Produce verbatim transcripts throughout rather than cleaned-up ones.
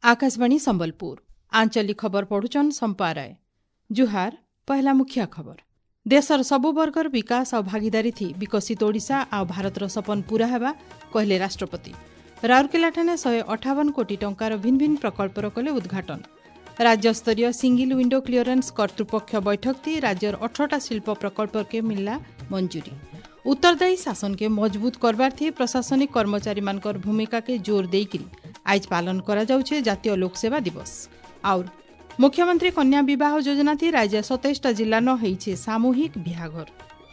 आकाशवाणी संबलपुर आंचलिक खबर पढ़ुचन संपा राय। जुहार। पहला मुख्य खबर। देशर सबु वर्गर विकास और भागीदारी थी विकसित ओडिशा आ भारतर सपन पूरा हेबा कहले राष्ट्रपति। राउरकेलाठाने शहे अठावन कोटी टंकार भिन्न भिन्न प्रकल्पर कले उद्घाटन। राज्यस्तरीय सिंगिल विंडो क्लियरेंस कर्तृपक्ष बैठक थी राज्यर अठारह शिल्प प्रकल्प के मिलला मंजूरी। उत्तरदायी शासन के मजबूत करबार थी प्रशासनिक कर्मचारी मानकर भूमिका के जोर देकरी आज पालन करा जाउछे जातीय लोकसेवा दिवस। और मुख्यमंत्री कन्या विवाह योजना थी राज्य सतैशटा जिल्ला न होइछे सामूहिक बिहाघर।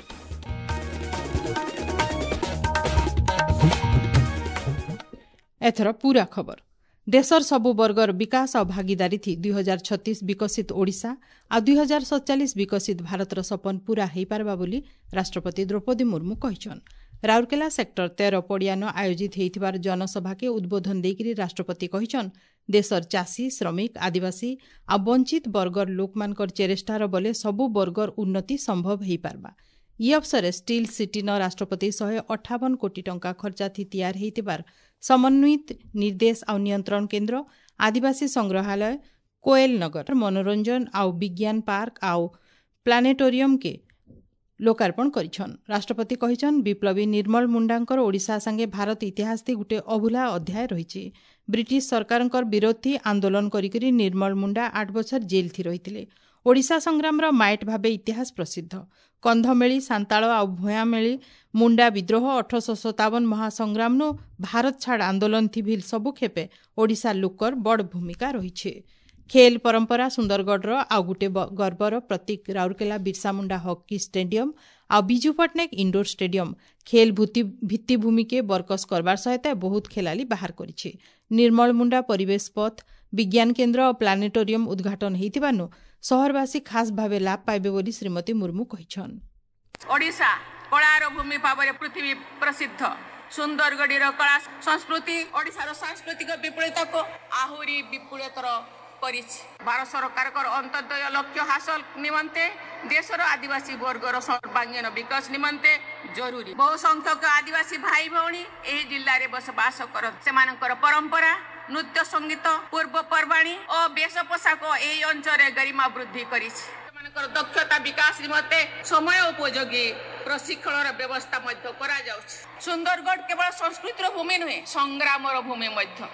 एथर पूरा खबर। देशर सबु वर्गर विकास और भागीदारी थी दुई हजार छत्तीस विकसित ओडिशा आ दुई हजार सत्तालीस विकसित भारतर सपन पूरा हो पारबा बोली राष्ट्रपति द्रौपदी मुर्मू कहिछन। राउरकेला सेक्टर तेरह पड़ियान आयोजित होइथिबार जनसभा के उद्बोधन देकरी राष्ट्रपति कहिछन देशर चाषी श्रमिक आदिवासी आ वंचित वर्गर लोकमानकर चेष्टार बले सबु वर्गर उन्नति संभव हो पारबा। ई अवसर स्टील सिटी न राष्ट्रपति शहे अठावन कोटी टंका खर्चा थी तैयार होइथिबार समन्वित निर्देश और नियंत्रण केन्द्र आदिवासी संग्रहालय कोयल नगर मनोरंजन आउ विज्ञान पार्क आउ प्लानेटोरियम के लोकार्पण करिछन। राष्ट्रपति कहिछन विप्लवी निर्मल मुंडांकर ओडिशा संगे भारत इतिहास थी गुटे अभुला अध्याय रहिछि। ब्रिटिश सरकारंकर विरोध थी आंदोलन करिकरी निर्मल मुंडा आठ बछर जेल थी रहिथिले। ओडिशा संग्रामर माइट भावे इतिहास प्रसिद्ध। कंधमेली सांताଳ आ भूयामेली मुंडा विद्रोह अठरश सतावन महासंग्राम नो भारत छाड़ आंदोलन थी भिल सबु खेपे ओडिशा लोकर बड़ भूमिका रहिछे। खेल परंपरा सुंदरगढ़ आ गुटे गर्वर प्रतीक राउरकेला बिरसा मुंडा हॉकी स्टेडियम आ बिजू पट्टनायक इंडोर स्टेडियम खेल भित्तिभूमि के बरकस करबार सहित बहुत खेलाली बाहर करिछे। निर्मल मुंडा परिवेश पथ विज्ञान केन्द्र और प्लानेटोरियम उद्घाटन होइथिबानो शहरवासी खास भावे लाभ पाइबे बोली श्रीमती मुर्मू कहिछन। ओडिशा कलार भूमि भाव पृथ्वी प्रसिद्ध सुंदरगढ़ कला संस्कृति ओडिशार सांस्कृतिक विपुलता को आहुरी विपुलतर करिछि। भारत सरकार अंत्योदय लक्ष्य हासिल निमंते देशर आदिवासी वर्गर सर्वांगीन विकास निमंते जरूरी। बहु संख्यक आदिवासी भाई भौणी एही जिल्ला रे बसवास करत सेमानकर परंपरा नृत्य संगीत पूर्व पर्वाणी और वेश पोशाक एही अंचल गरिमा वृद्धि करिछि। सेमानकर दक्षता विकास निमंते समय उपयोगी प्रशिक्षण व्यवस्था मध्य करा जाउछि। सुंदरगढ़ केवल संस्कृतिर भूमि नुहे संग्रामर भूमि मध्य।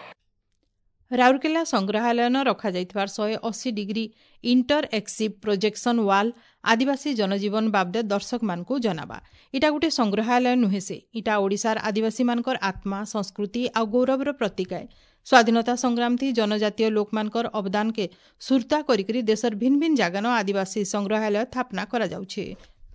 राउरकेला संग्रहालय न रखा जाइथिबार शहे अस्सी डिग्री इंटर एक्सिव प्रोजेक्शन वाल आदिवासी जनजीवन बाबदे दर्शक मानकु जनाबा। इटा गुटे संग्रहालय नुहे से इटा ओडिशार आदिवासी मानकर आत्मा संस्कृति आ गौरवर प्रतीक है। स्वाधीनता संग्राम थी जनजातीय लोक मानकर अवदान के सुरता करिकरी देशर भिन्न भिन्न जागान आदिवासी संग्रहालय स्थापना करा जाउछे।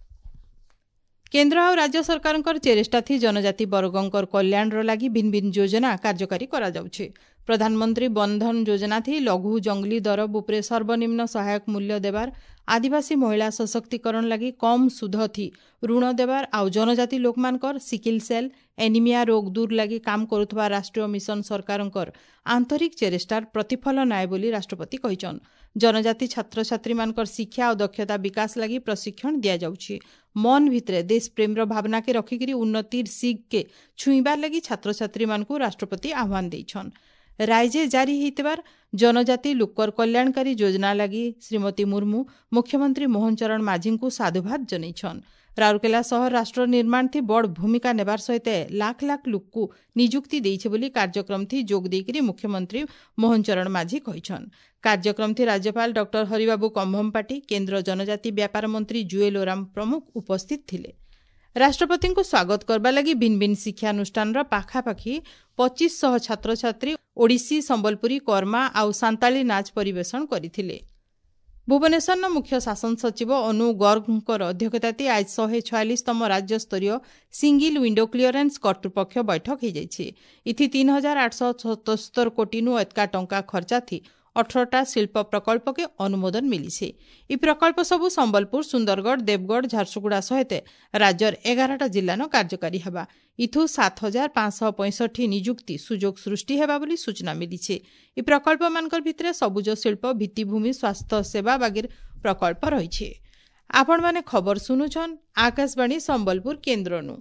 केन्द्र और राज्य सरकारंकर चेष्टा थी जनजाति वर्गंकर कल्याणर लागि भिन्न भिन्न योजना कार्यकारी करा जाउछे। प्रधानमंत्री बंधन योजना थी लघु जंगली दरब उपरे सर्वनिम्न सहायक मूल्य देवार आदिवासी महिला सशक्तिकरण लगी कम सुध थी ऋण देवार आउ जनजाति लोकमानकर सिकिल सेल एनीमिया रोग दूर लगी काम करुथबा राष्ट्रीय मिशन सरकारंकर आंतरिक चेष्टार प्रतिफल नाय बोली राष्ट्रपति कहिछन। जनजाति छात्र छात्री मानकर शिक्षा और दक्षता विकास लगी प्रशिक्षण दिया जाउछि। मन भितरे देश प्रेमर भावना के रखिकरी उन्नतिर सीख के छुईबार लगी छात्र छात्री मानकु राष्ट्रपति आह्वान देइछन। राज्य जारी होइतबार जनजाति लोकर कल्याणकारी योजना लगी श्रीमती मुर्मू मुख्यमंत्री मोहन चरण माझी को साधुवाद जनैछन। राउरकेला शहर राष्ट्र निर्माण थी बड़ भूमिका नेबार सहित लाख लाख लोक को नियुक्ति देइछे बोली कार्यक्रम थी जोग देकरी मुख्यमंत्री मोहन चरण माझी कहिछन। कार्यक्रम थी राज्यपाल डॉक्टर हरिबाबू कंभमपाटी केन्द्र जनजाति व्यापार मंत्री जुएल ओराम प्रमुख उपस्थित थिले। राष्ट्रपति को स्वागत करबा लगी भिन्न भिन्न शिक्षानुष्ठान पाखापाखि पच्चीस सौ छात्र छात्री ओडिसी संबलपुरी कर्मा आउ सांताली नाच परिवेषण करथिले। भुवनेश्वर मुख्य शासन सचिव अनु गर्गंकर अध्यक्षताती आज शहे छयालीसतम राज्य स्तरीय सिंगिल विंडो क्लियरेंस कर्तृपक्ष बैठक हो जाइछे। इथि तीन हजार आठ सौ सतहत्तर कोटी नु एतका टंका खर्चा थी अठारहटा शिल्प प्रकल्प के अनुमोदन मिली। इ प्रकल्प सबु संबलपुर सुंदरगढ़ देवगढ़ झारसुगुड़ा सहित राज्यर एगारटा जिल्ला न कार्यकारी हेबा। इथु सात हजार पांच सौ पैंसठ नियुक्ति सुजोग सृष्टि हेबा बोली सूचना मिली। इ प्रकल्प मानकर भितरे सबुज शिल्प भित्तिभूमि स्वास्थ्य सेवा बागिर प्रकल्प रहिछे। आपण माने खबर सुनुछन आकाशवाणी संबलपुर केन्द्रनु।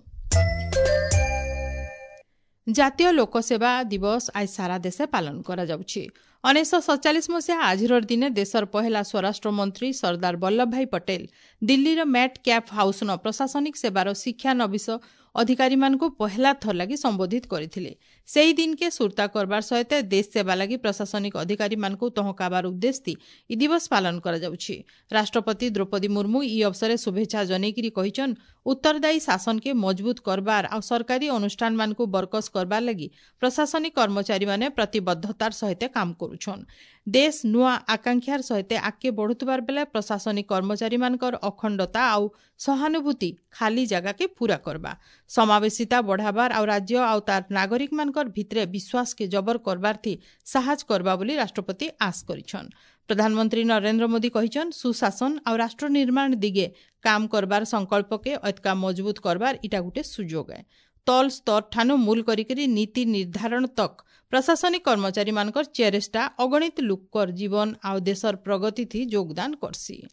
जातीय लोकसेवा दिवस आज सारा देशे पालन करा जाउछि। उन्नीस सैंतालीस मसीहा आजिर दिने देशर पहला स्वराष्ट्र मंत्री सरदार वल्लभ भाई पटेल दिल्लीर मैट कैफ हाउस न प्रशासनिक सेवार शिक्षा नविश अधिकारी मानकु पहला थर लगी संबोधित करथिले। सेही दिन के सुरता करबार सहित देश सेवा लगी प्रशासनिक अधिकारी मानकु तहकाबार उद्देश्य इ दिवस पालन करा जाउछि। राष्ट्रपति द्रौपदी मुर्मू इ अवसर शुभेच्छा जनेकिरी कहिछन उत्तरदायी शासन के मजबूत करबार आ सरकारी अनुष्ठान मानकु बरकस करबार लगी प्रशासनिक कर्मचारी माने प्रतिबद्धतार सहित काम करुछन। देश नुआ आकांक्षार सहित आगे बढ़ुतबार बेले प्रशासनिक कर्मचारी मानकर अखंडता आउ सहानुभूति खाली जगह के पूरा करबा समावेशिता बढ़ाबार आउ राज्य आउ तार नागरिक मानकर भितरे विश्वास के जबर करबार थी साहस करबा बोली राष्ट्रपति आश करिछन। प्रधानमंत्री नरेंद्र मोदी कहिछन सुशासन आउ राष्ट्र निर्माण दिगे काम करबार संकल्प के अतका मजबूत करबार इटा गुटे सुजोग है। तल स्तर ठानु मूल करिकरी नीति निर्धारण तक प्रशासनिक कर्मचारी मानकर चेरेस्टा अगणित लोकर जीवन आउ देशर प्रगति थी योगदान करसी।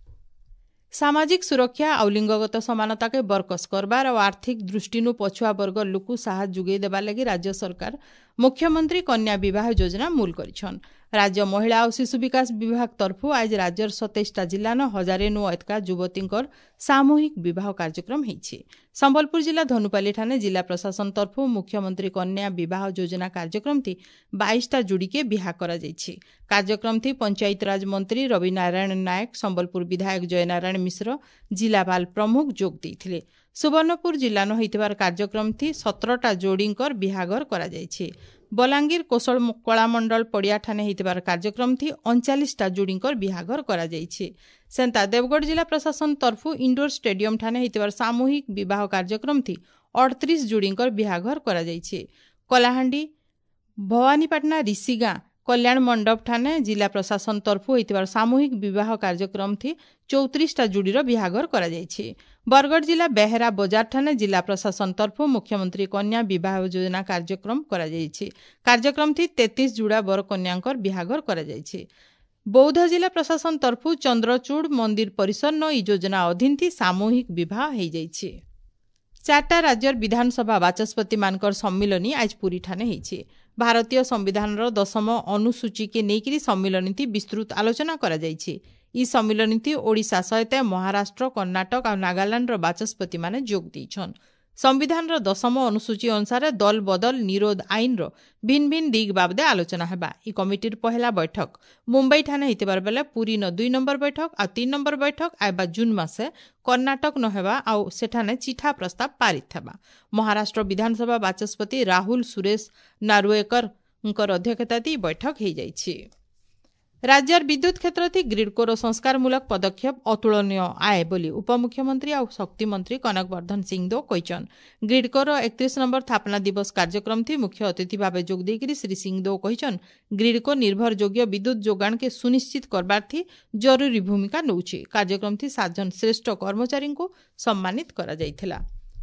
सामाजिक सुरक्षा आउ लिंगगत समानता के बरकस करबार और आर्थिक दृष्टिनु पछुआ वर्ग लोकु साहस जुगै देबा लगी राज्य सरकार मुख्यमंत्री कन्या विवाह योजना मूल करिछन। राज्य महिला और शिशु विकास विभाग तरफु आज राज्यर सतैशटा जिल्लान हजारे नु अतका युवतींकर सामूहिक विवाह कार्यक्रम होइछि। संबलपुर जिला धनुपाली ठाने जिला प्रशासन तरफु मुख्यमंत्री कन्या विवाह योजना कार्यक्रम थी बाईसटा जोड़ी के बिहा करा जाइछि। कार्यक्रम थी पंचायत राज मंत्री रवि नारायण नायक, संबलपुर विधायक जयनारायण मिश्र, जिलापाल प्रमुख जोग देइथिले। सुवर्णपुर जिल्लान होइतबार कार्यक्रम थी सत्रटा जोड़ींकर बिहागर करा जाइछि। बलांगीर कोशल कलामंडल पड़िया ठाने होइतबार कार्यक्रम थी उनचालीसटा जोड़ींकर बिहागर करा जाइछि। सेंता देवगढ़ जिला प्रशासन तरफु इंडोर स्टेडियम ठाने होइतबार सामूहिक विवाह कार्यक्रम थी अड़तीस जोड़ींकर बिहागर करा जाइछि। कलाहांडी भवानीपाटना ऋषिगां कल्याण मंडप ठाने जिला प्रशासन तरफु होइतबार सामूहिक विवाह कार्यक्रम थी चौतीसटा जोड़ीर बिहागर करा जाइछि। बरगढ़ जिला बेहरा बजार ठाने जिला प्रशासन तरफु मुख्यमंत्री कन्या विवाह योजना कार्यक्रम करा जाइछि। कार्यक्रम थी तैंतीस जुड़ा बर कन्यांकर बिहागर करा जाइछि। बौद्ध जिला प्रशासन तरफु चंद्रचूड़ मंदिर परिसर न इ योजना अधीन थी सामूहिक विवाह हो जाइछि। चारटा राज्यर विधानसभा बाचस्पति मानकर सम्मिलनी आज पुरी ठाने होइछि। भारतीय संविधान दशम अनुसूची के नेकिरी सम्मिलनी थी विस्तृत आलोचना करा जाइछि। इ सम्मिलनी थी ओडिशा सहित महाराष्ट्र, कर्नाटक और नागालैंड बाचस्पति माने जोग देइछन। संविधान दशम अनुसूची अनुसार दल बदल निरोध आईन रो भिन्न भिन्न दिग बाबदे आलोचना हेबा। इ कमिटीर पहला बैठक मुंबई ठाने हितबार बेले पुरी न दुई नंबर बैठक आ तीन नंबर बैठक आइबा जून मासे कर्नाटक न हेबा आउ सेठाने चिठा प्रस्ताव पारित हेबा। महाराष्ट्र विधानसभा बाचस्पति राहुल सुरेश नार्वेकर अध्यक्षता बैठक हो जाइछि। राज्यर विद्युत क्षेत्र थी ग्रिडकोर संस्कारमूलक पदक्षेप अतुलनीय आए बोली उपमुख्यमंत्री और शक्ति मंत्री कनक वर्धन सिंहदेव कहिछन। ग्रिडकोर एकतीस नंबर स्थापना दिवस कार्यक्रम थी मुख्य अतिथि भाव जोग देकरी श्री सिंहदेव कहिछन ग्रिडको निर्भर योग्य विद्युत जोगाण के सुनिश्चित करबार थी जरूरी भूमिका नउछि। कार्यक्रम थी सात जन श्रेष्ठ कर्मचारी को सम्मानित करा जाइथिला।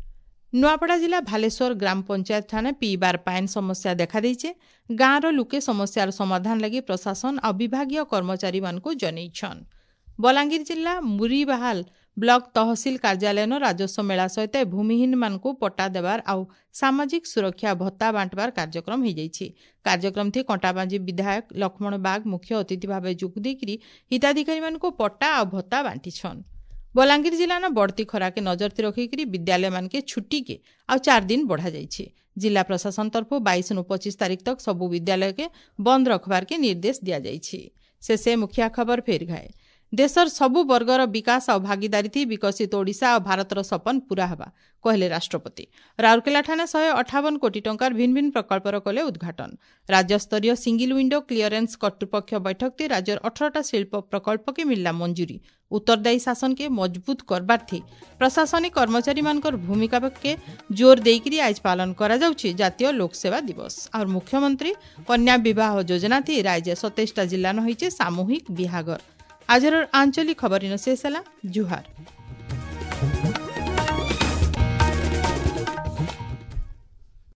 नुआपड़ा जिला भालेश्वर ग्राम पंचायत ठाने पीबार पाइन समस्या देखा देइछे। गाँवर लोके समस्यार समाधान लगी प्रशासन और विभागीय कर्मचारी मानकु जनैछन। बलांगीर जिला मुरीबाहाल ब्लॉक तहसील कार्यालय राजस्व मेला सहित भूमिहीन मानकु पट्टा देवार आउ सामाजिक सुरक्षा भत्ता बांटबार कार्यक्रम हो जाइछि। कार्यक्रम थी कंटाबांजी विधायक लक्ष्मण बाग मुख्य अतिथि भाव जोग देकरी हिताधिकारी मानकु पट्टा और भत्ता बांटिछन। बलांगीर जिला न बढ़ती खरा के नजर रखिकी विद्यालय मान के छुट्टी के आ चार दिन बढ़ा जाइछि। जिला प्रशासन तरफ बाईस नु पच्चीस तारीख तक सबू विद्यालय के बंद रखबार के निर्देश दिया जाइछि। से से मुखिया खबर फेर घाए देशर सबू वर्गर विकास और भागीदारी थी विकसित ओडिशा और भारतर सपन पूरा हवा कहले राष्ट्रपति। राउरकेला ठाने शहे अठावन कोटी टंकार भिन्न भिन्न प्रकल्पर कले उद्घाटन। राज्यस्तरीय सिंगिल विंडो क्लीयरेंस कर्तृपक्ष बैठक थी राज्यर अठारटा शिल्प प्रकल्प के मिलला मंजूरी। उत्तरदायी शासन के मजबूत करबार थी प्रशासनिक कर्मचारी मानकर भूमिका के जोर देकरी आज पालन करा जाउछि जातीय लोक सेवा दिवस। और मुख्यमंत्री कन्या विवाह योजना थी राज्य सतैशटा जिल्ला न होइछे सामूहिक बिहागर। आजर आंचलिक खबर इन शेष जुहार।